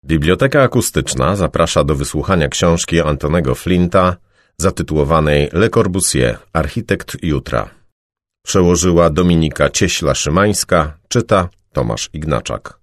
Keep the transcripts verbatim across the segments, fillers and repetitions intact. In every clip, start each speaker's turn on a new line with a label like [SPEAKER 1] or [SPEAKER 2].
[SPEAKER 1] Biblioteka Akustyczna zaprasza do wysłuchania książki Antonego Flinta zatytułowanej Le Corbusier – Architekt jutra. Przełożyła Dominika Cieśla-Szymańska, czyta Tomasz Ignaczak.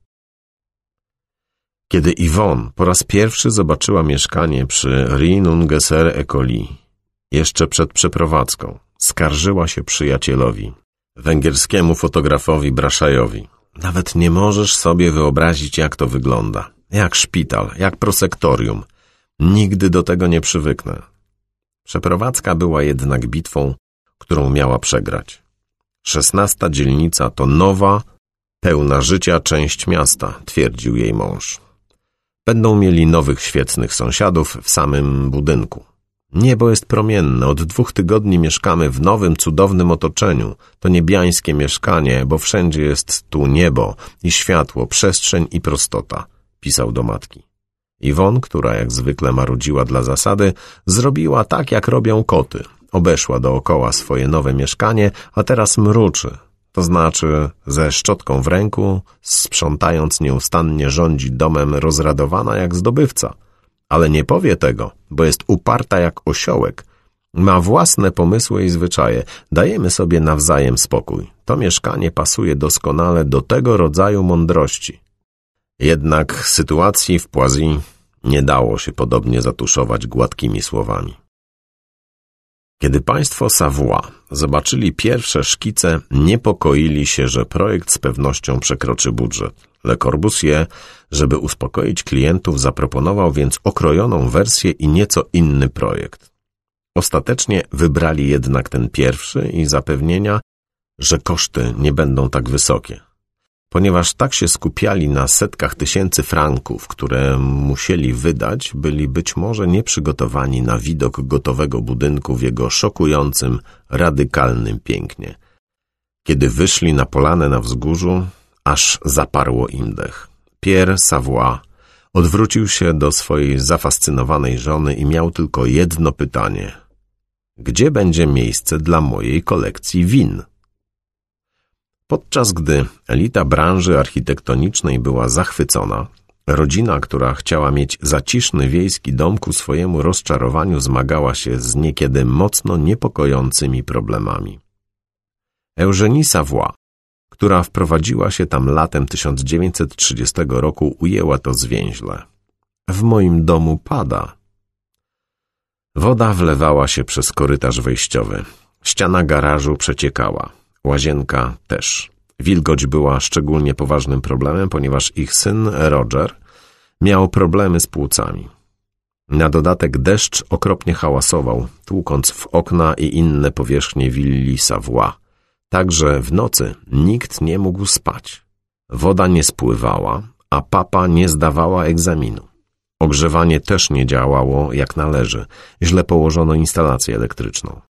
[SPEAKER 1] Kiedy Yvonne po raz pierwszy zobaczyła mieszkanie przy Rue Nungesser-École, jeszcze przed przeprowadzką, skarżyła się przyjacielowi, węgierskiemu fotografowi Braszajowi. Nawet nie możesz sobie wyobrazić, jak to wygląda. Jak szpital, jak prosektorium. Nigdy do tego nie przywyknę. Przeprowadzka była jednak bitwą, którą miała przegrać. Szesnasta dzielnica to nowa, pełna życia część miasta, twierdził jej mąż. Będą mieli nowych, świetnych sąsiadów w samym budynku. Niebo jest promienne, od dwóch tygodni mieszkamy w nowym, cudownym otoczeniu. To niebiańskie mieszkanie, bo wszędzie jest tu niebo i światło, przestrzeń i prostota, pisał do matki. Yvonne, która jak zwykle marudziła dla zasady, zrobiła tak, jak robią koty. Obeszła dookoła swoje nowe mieszkanie, a teraz mruczy. To znaczy ze szczotką w ręku, sprzątając nieustannie rządzi domem rozradowana jak zdobywca. Ale nie powie tego, bo jest uparta jak osiołek. Ma własne pomysły i zwyczaje. Dajemy sobie nawzajem spokój. To mieszkanie pasuje doskonale do tego rodzaju mądrości. Jednak sytuacji w Poissy nie dało się podobnie zatuszować gładkimi słowami. Kiedy państwo Savoie zobaczyli pierwsze szkice, niepokoili się, że projekt z pewnością przekroczy budżet. Le Corbusier, żeby uspokoić klientów, zaproponował więc okrojoną wersję i nieco inny projekt. Ostatecznie wybrali jednak ten pierwszy i zapewnienia, że koszty nie będą tak wysokie. Ponieważ tak się skupiali na setkach tysięcy franków, które musieli wydać, byli być może nieprzygotowani na widok gotowego budynku w jego szokującym, radykalnym pięknie. Kiedy wyszli na polanę na wzgórzu, aż zaparło im dech. Pierre Savoie odwrócił się do swojej zafascynowanej żony i miał tylko jedno pytanie. Gdzie będzie miejsce dla mojej kolekcji win? Podczas gdy elita branży architektonicznej była zachwycona, rodzina, która chciała mieć zaciszny wiejski dom, ku swojemu rozczarowaniu zmagała się z niekiedy mocno niepokojącymi problemami. Eugénie Savoie, która wprowadziła się tam latem tysiąc dziewięćset trzydziestego roku, ujęła to zwięźle. W moim domu pada. Woda wlewała się przez korytarz wejściowy. Ściana garażu przeciekała. Łazienka też. Wilgoć była szczególnie poważnym problemem, ponieważ ich syn Roger miał problemy z płucami. Na dodatek deszcz okropnie hałasował, tłukąc w okna i inne powierzchnie willi Savoie. Także w nocy nikt nie mógł spać. Woda nie spływała, a papa nie zdawała egzaminu. Ogrzewanie też nie działało jak należy. Źle położono instalację elektryczną.